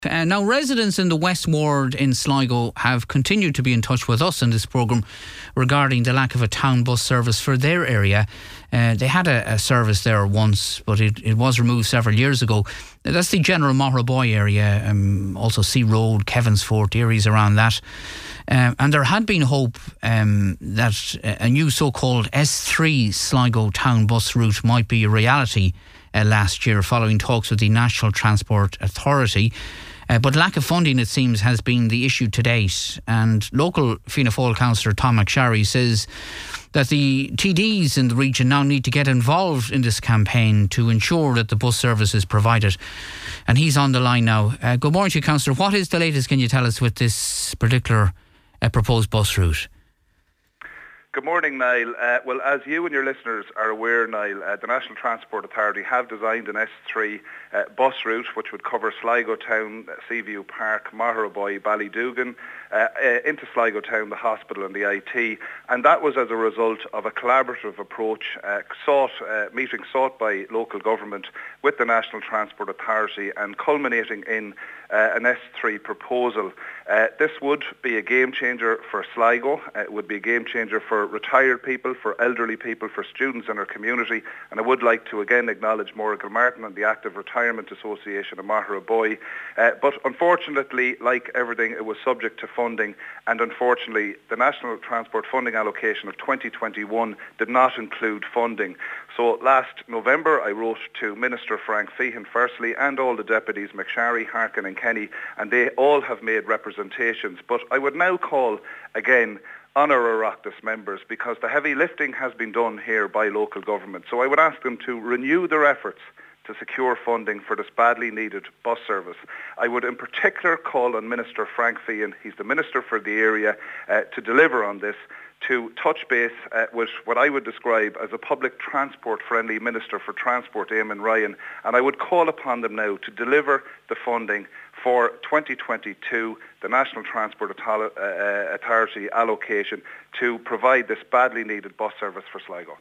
Now, residents in the West Ward in Sligo have continued to be in touch with us in this programme regarding the lack of a town bus service for their area. They had a service there once, but it was removed several years ago. That's the general Mahraboy area, also Sea Road, Kevinsfort, areas around that. And there had been hope that a new so-called S3 Sligo town bus route might be a reality last year, following talks with the National Transport Authority. But lack of funding, it seems, has been the issue to date. And local Fianna Fáil councillor Tom McSharry says that the TDs in the region now need to get involved in this campaign to ensure that the bus service is provided. And he's on the line now. Good morning to you, councillor. What is the latest, can you tell us, with this particular proposed bus route? Good morning, Niall. Well, as you and your listeners are aware, Niall, the National Transport Authority have designed an S3 bus route which would cover Sligo Town, Seaview Park, Mahraboy, Ballydugan, into Sligo Town, the hospital and the IT. And that was as a result of a collaborative approach meeting sought by local government with the National Transport Authority and culminating in an S3 proposal. This would be a game changer for Sligo. It would be a game changer for retired people, for elderly people, for students in our community. And I would like to again acknowledge Morrigan Martin and the Active Retirement Association of Mahraboy. But unfortunately, like everything, it was subject to funding. And unfortunately, the National Transport Funding allocation of 2021 did not include funding. So last November, I wrote to Minister Frank Feehan firstly and all the deputies, McSharry, Harkin and Kenny, and they all have made representations. But I would now call again on our Oireachtas members, because the heavy lifting has been done here by local government. So I would ask them to renew their efforts to secure funding for this badly needed bus service. I would in particular call on Minister Frank Feehan, he's the Minister for the area, to deliver on this, to touch base with what I would describe as a public transport-friendly Minister for Transport, Eamon Ryan, and I would call upon them now to deliver the funding for 2022, the National Transport Authority allocation, to provide this badly needed bus service for Sligo.